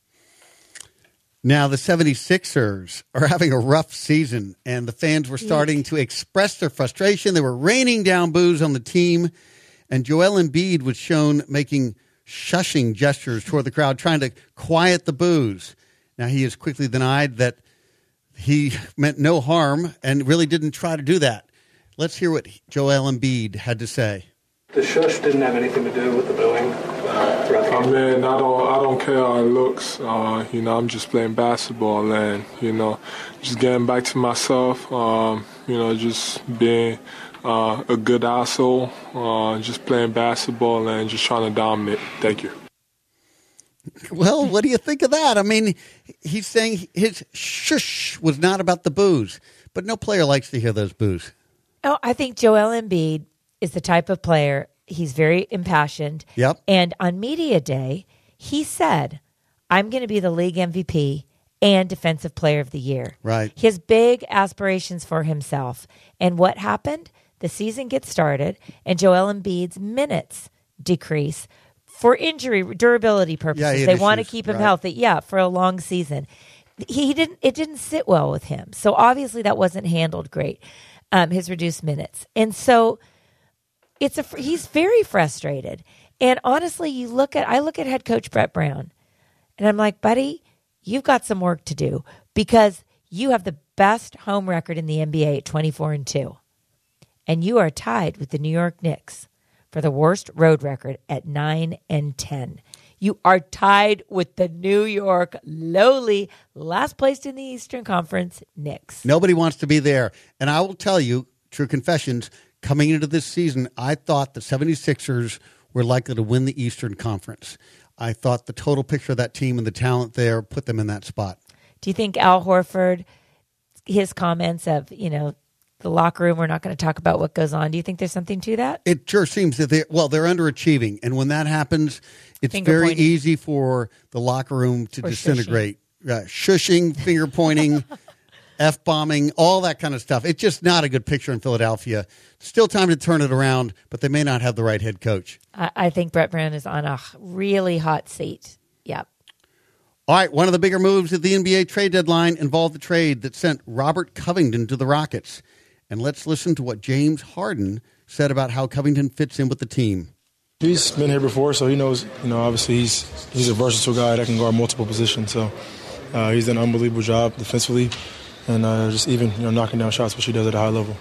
Now, the seventy-sixers are having a rough season, and the fans were starting to express their frustration. They were raining down boos on the team, and Joel Embiid was shown making shushing gestures toward the crowd, trying to quiet the boos. Now, he has quickly denied that he meant no harm and really didn't try to do that. Let's hear what Joel Embiid had to say. The shush didn't have anything to do with the booing. I mean, I don't, I don't care how it looks. Uh, you know, I'm just playing basketball and, you know, just getting back to myself. Um, you know, just being uh, a good asshole. Uh, just playing basketball and just trying to dominate. Thank you. Well, what do you think of that? I mean, he's saying his shush was not about the boos, but no player likes to hear those boos. Oh, I think Joel Embiid is the type of player. He's very impassioned. Yep. And on media day, he said, I'm going to be the league M V P and defensive player of the year. Right. He has big aspirations for himself. And what happened? The season gets started, and Joel Embiid's minutes decrease for injury durability purposes. Yeah, he had they want to issues, keep him right. healthy. Yeah, for a long season. He didn't. It didn't sit well with him. So obviously that wasn't handled great. Um, his reduced minutes, and so it's a. He's very frustrated. And honestly, you look at. I look at head coach Brett Brown, and I'm like, buddy, you've got some work to do because you have the best home record in the N B A at twenty-four and two, and you are tied with the New York Knicks for the worst road record at nine and ten. You are tied with the New York lowly, last placed in the Eastern Conference Knicks. Nobody wants to be there. And I will tell you, true confessions, coming into this season, I thought the seventy-sixers were likely to win the Eastern Conference. I thought the total picture of that team and the talent there put them in that spot. Do you think Al Horford, his comments of, you know, the locker room, we're not going to talk about what goes on. Do you think there's something to that? It sure seems that they well, they're underachieving. And when that happens, it's Finger very pointing. easy for the locker room to Or disintegrate. Uh, shushing, finger pointing, F-bombing, all that kind of stuff. It's just not a good picture in Philadelphia. Still time to turn it around, but they may not have the right head coach. I, I think Brett Brown is on a really hot seat. Yep. All right, one of the bigger moves at the N B A trade deadline involved the trade that sent Robert Covington to the Rockets. And let's listen to what James Harden said about how Covington fits in with the team. He's been here before, so he knows, you know, obviously he's he's a versatile guy that can guard multiple positions. So uh, he's done an unbelievable job defensively and uh, just even, you know, knocking down shots, which he does at a high level.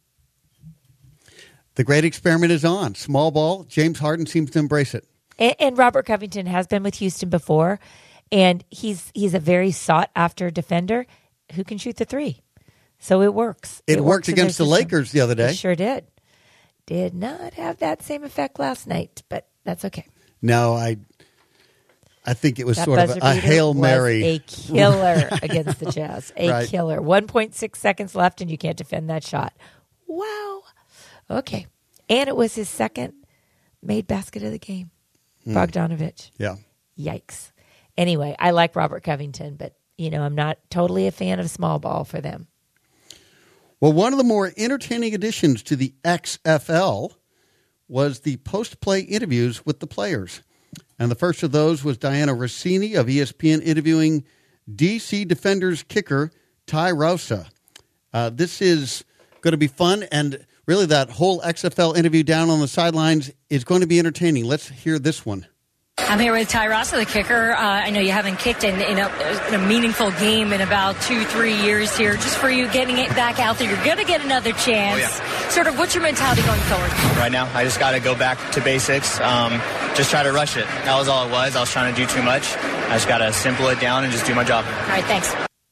The great experiment is on. Small ball, James Harden seems to embrace it. And, and Robert Covington has been with Houston before, and he's he's a very sought-after defender who can shoot the three. So it works. It, it worked works against the Lakers the other day. It sure did. Did not have that same effect last night, but that's okay. No, I I think it was That sort of a, buzzer a beater Hail was Mary. a killer against the Jazz. A Right. killer. one point six seconds left, and you can't defend that shot. Wow. Okay. And it was his second made basket of the game. Hmm. Bogdanovich. Yeah. Yikes. Anyway, I like Robert Covington, but, you know, I'm not totally a fan of small ball for them. Well, one of the more entertaining additions to the X F L was the post-play interviews with the players. And the first of those was Diana Rossini of E S P N interviewing D C Defenders kicker Ty Rosa. Uh, this is going to be fun, and really that whole X F L interview down on the sidelines is going to be entertaining. Let's hear this one. I'm here with Ty Rosa, the kicker. Uh, I know you haven't kicked in, in, a, in a meaningful game in about two, three years here. Just for you getting it back out there, you're going to get another chance. Oh, yeah. Sort of, what's your mentality going forward? Right now, I just got to go back to basics. Um, just try to rush it. That was all it was. I was trying to do too much. I just got to simple it down and just do my job. All right, thanks.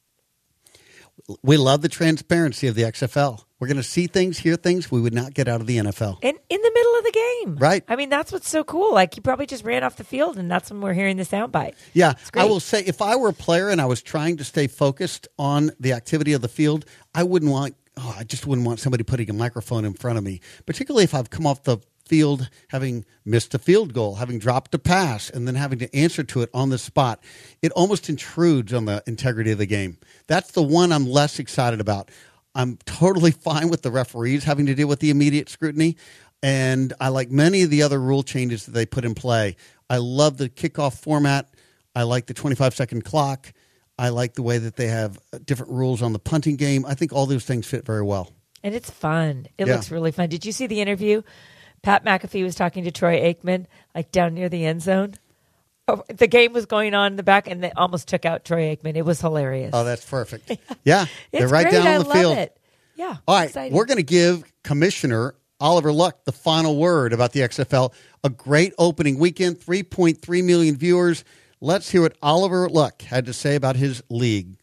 We love the transparency of the X F L. We're going to see things, hear things we would not get out of the N F L. In in the middle of the game. Right. I mean, that's what's so cool. Like, he probably just ran off the field, and that's when we're hearing the soundbite. Yeah, great. I will say if I were a player and I was trying to stay focused on the activity of the field, I wouldn't want, oh, I just wouldn't want somebody putting a microphone in front of me, particularly if I've come off the field having missed a field goal, having dropped a pass, and then having to answer to it on the spot. It almost intrudes on the integrity of the game. That's the one I'm less excited about. I'm totally fine with the referees having to deal with the immediate scrutiny, and I like many of the other rule changes that they put in play. I love the kickoff format. I like the twenty-five second clock. I like the way that they have different rules on the punting game. I think all those things fit very well. And it's fun. It Yeah. looks really fun. Did you see the interview? Pat McAfee was talking to Troy Aikman, like down near the end zone. Oh, the game was going on in the back, and they almost took out Troy Aikman. It was hilarious. Oh, that's perfect. Yeah, they're It's right great. down I on the love field. it. Yeah. All right, exciting. we're going to give Commissioner Oliver Luck the final word about the X F L. A great opening weekend, three point three million viewers. Let's hear what Oliver Luck had to say about his league.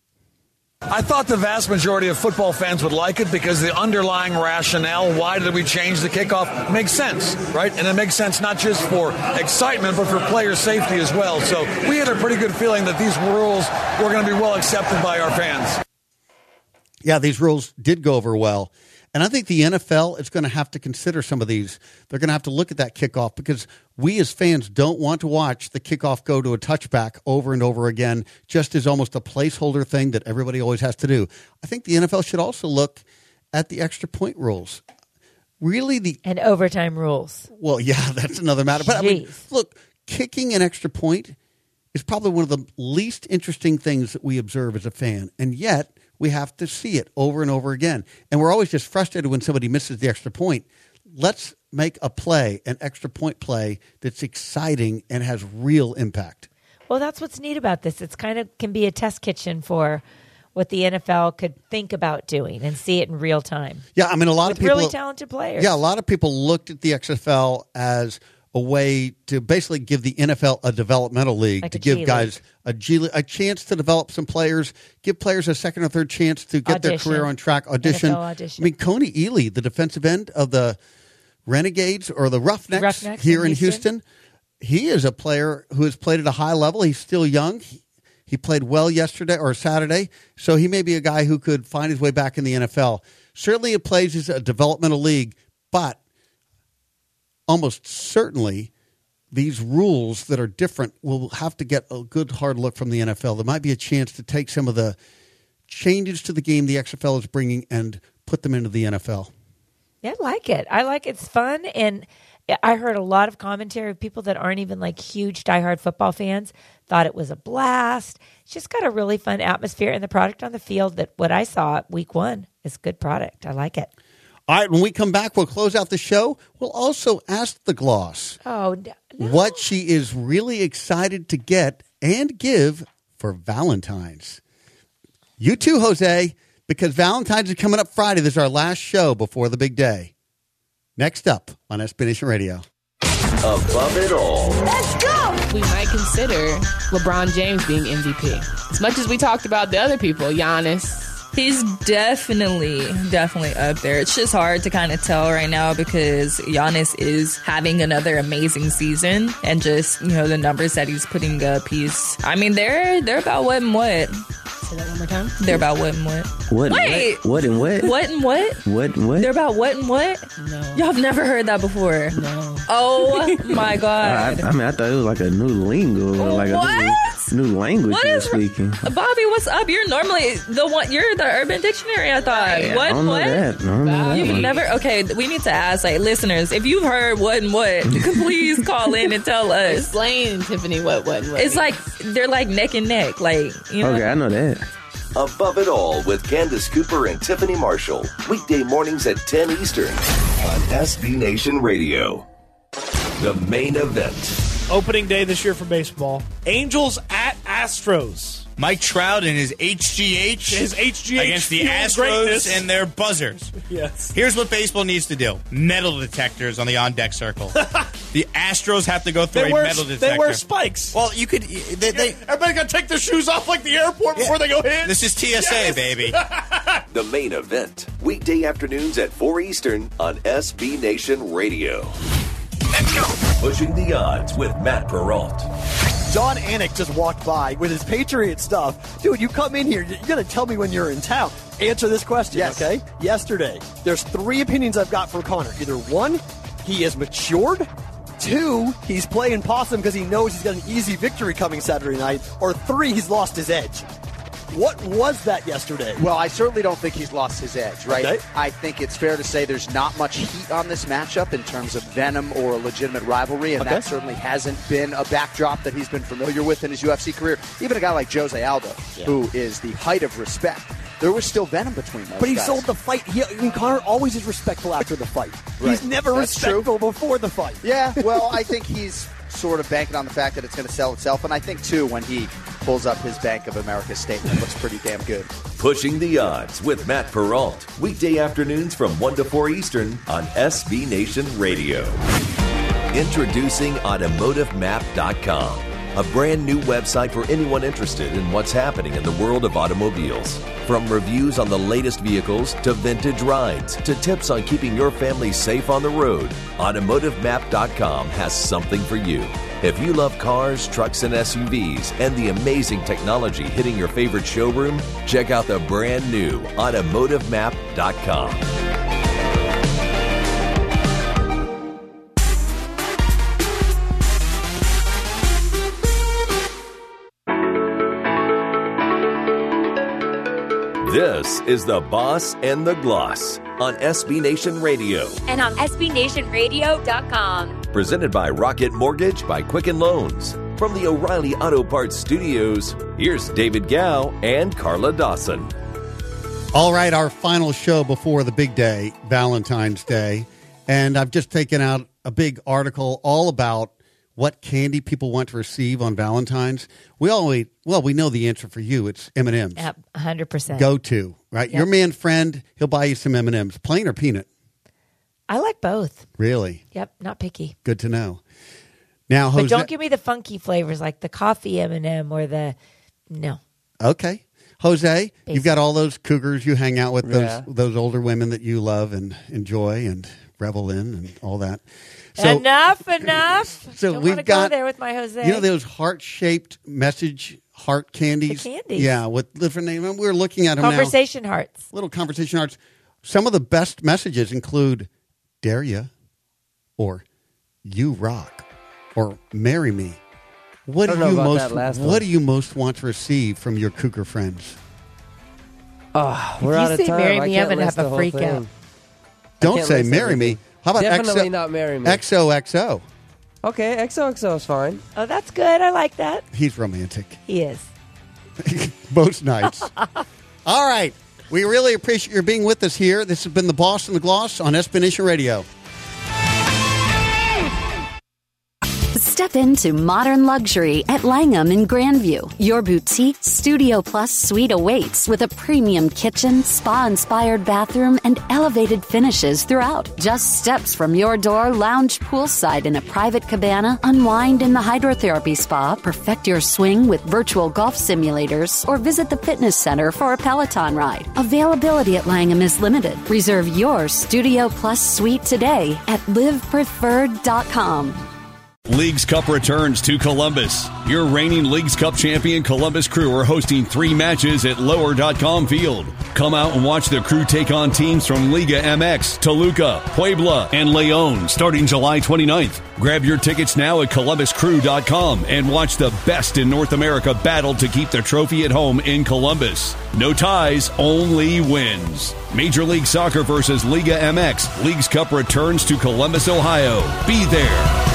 I thought the vast majority of football fans would like it because the underlying rationale, why did we change the kickoff, makes sense, right? And it makes sense not just for excitement, but for player safety as well. So we had a pretty good feeling that these rules were going to be well accepted by our fans. Yeah, these rules did go over well. And I think the N F L is going to have to consider some of these. They're going to have to look at that kickoff because we as fans don't want to watch the kickoff go to a touchback over and over again, just as almost a placeholder thing that everybody always has to do. I think the N F L should also look at the extra point rules. Really, the and overtime rules. Well, yeah, that's another matter. But I mean, look, kicking an extra point is probably one of the least interesting things that we observe as a fan, and yet we have to see it over and over again. And we're always just frustrated when somebody misses the extra point. Let's make a play, an extra point play that's exciting and has real impact. Well, that's what's neat about this. It's kind of can be a test kitchen for what the N F L could think about doing and see it in real time. Yeah, I mean, a lot With of people really talented players. Yeah, a lot of people looked at the X F L as a way to basically give the N F L a developmental league, Like to a give G guys League. a G League, a chance to develop some players, give players a second or third chance to get Audition. their career on track. Audition. N F L audition. I mean, Coney Ely, the defensive end of the Renegades or the Roughnecks, Roughnecks here in in Houston. he is a player who has played at a high level. He's still young. He, he played well yesterday or Saturday, so he may be a guy who could find his way back in the N F L. Certainly it plays as a developmental league, but almost certainly these rules that are different will have to get a good hard look from the N F L. There might be a chance to take some of the changes to the game the X F L is bringing and put them into the N F L. Yeah, I like it. I like it's fun, and I heard a lot of commentary of people that aren't even like huge diehard football fans thought it was a blast. It's just got a really fun atmosphere, and the product on the field that what I saw week one is a good product. I like it. All right, when we come back, we'll close out the show. We'll also ask the Gloss Oh, no. what she is really excited to get and give for Valentine's. You too, Jose, because Valentine's is coming up Friday. This is our last show before the big day. Next up on S B Nation Radio. Above it all. Let's go! We might consider LeBron James being M V P. As much as we talked about the other people, Giannis, He's definitely, definitely up there. It's just hard to kind of tell right now because Giannis is having another amazing season, and just, you know, the numbers that he's putting up, he's, I mean, they're they're about what and what. Say that one more time. They're about what and what. What? Wait. What, what and what? What and what? What and what? They're about what and what? No. Y'all have never heard that before. No. Oh my God. I, I mean, I thought it was like a new lingo, or like What? a new, new language What you're is- speaking. Bobby, what's up? You're normally the one. You're the Urban Dictionary. I thought. Yeah, what? I don't know what? that. I don't know that You've one. never. Okay, we need to ask, like, listeners, if you've heard what and what, you can please call in and tell us. Explain, Tiffany, what, what, what. It's like they're like neck and neck, like, you know. Okay, I know that. Above It All with Candace Cooper and Tiffany Marshall. Weekday mornings at ten Eastern on S B Nation Radio. The main event. Opening day this year for baseball. Angels at Astros. Mike Trout and his H G H, His H G H against the fueled Astros greatness. and their buzzers. Yes. Here's what baseball needs to do. Metal detectors on the on-deck circle. The Astros have to go through They a wear, metal detector. they wear spikes. Well, you could... They, they, Everybody got to take their shoes off like the airport before they go in. this is T S A, Yes. baby. The main event. Weekday afternoons at four Eastern on S B Nation Radio. Let's go. Pushing the Odds with Matt Perrault. John Anik just walked by with his Patriot stuff. Dude, you come in here, you're going to tell me when you're in town. Answer this question, Yes. okay? Yesterday, there's three opinions I've got for Connor. Either one, he is matured. Two, he's playing possum because he knows he's got an easy victory coming Saturday night. Or three, he's lost his edge. What was that yesterday? Well, I certainly don't think he's lost his edge, right? Okay. I think it's fair to say there's not much heat on this matchup in terms of venom or a legitimate rivalry, and Okay. that certainly hasn't been a backdrop that he's been familiar with in his U F C career. Even a guy like Jose Aldo, Yeah. who is the height of respect, there was still venom between those But he guys. sold the fight. He, I mean, Connor always is respectful after the fight. Right. He's never That's respectful before the fight. Yeah, well, I think he's sort of banking on the fact that it's going to sell itself, and I think, too, when he pulls up his Bank of America statement, it looks pretty damn good. Pushing the Odds with Matt Perrault. Weekday afternoons from one to four Eastern on S B Nation Radio. Introducing automotive map dot com, a brand new website for anyone interested in what's happening in the world of automobiles. From reviews on the latest vehicles to vintage rides to tips on keeping your family safe on the road, automotive map dot com has something for you. If you love cars, trucks, and S U Vs and the amazing technology hitting your favorite showroom, check out the brand new automotive map dot com. This is The Boss and the Gloss on S B Nation Radio. And on S B Nation Radio dot com. Presented by Rocket Mortgage by Quicken Loans. From the O'Reilly Auto Parts Studios, here's David Gow and Carla Dawson. All right, our final show before the big day, Valentine's Day. And I've just taken out a big article all about what candy people want to receive on Valentine's. We always, well, we know the answer for you. It's M and M's. Yep, one hundred percent. Go to, right? Yep. Your man friend, he'll buy you some M and M's. Plain or peanut? I like both. Really? Yep, not picky. Good to know. Now, Jose- But don't give me the funky flavors like the coffee M and M or the, no. Okay. Jose, Basic. you've got all those cougars you hang out with, those Yeah. those older women that you love and enjoy and revel in and all that. So, enough, enough. So don't we've want to go got- there with my Jose. you know those heart-shaped message heart candies? The candies. Yeah, with different names. We were looking at them Conversation now. hearts. Little conversation hearts. Some of the best messages include dare ya or you rock or marry me. What I do don't you know about most that last what one. do you most want to receive from your cougar friends? Oh, If we're you out of say time. marry I me, can't I'm gonna list have a the whole freak thing. out. I Don't can't say list marry everything. me. How about Definitely X O, not marry me. X O X O? Okay, X O X O is fine. Oh, that's good. I like that. He's romantic. He is. Most nights. All right. We really appreciate your being with us here. This has been The Boss and the Gloss on S B Nation Radio. Step into modern luxury at Langham in Grandview. Your boutique Studio Plus suite awaits with a premium kitchen, spa-inspired bathroom, and elevated finishes throughout. Just steps from your door, lounge poolside in a private cabana, unwind in the hydrotherapy spa, perfect your swing with virtual golf simulators, or visit the fitness center for a Peloton ride. Availability at Langham is limited. Reserve your Studio Plus suite today at live preferred dot com. Leagues Cup returns to Columbus. Your reigning Leagues Cup champion Columbus Crew are hosting three matches at lower dot com field. Come out and watch the Crew take on teams from Liga M X, Toluca, Puebla, and Leon starting July twenty-ninth. Grab your tickets now at columbus crew dot com and watch the best in North America battle to keep the trophy at home in Columbus. No ties, only wins. Major League Soccer versus Liga M X. Leagues Cup returns to Columbus, Ohio. Be there.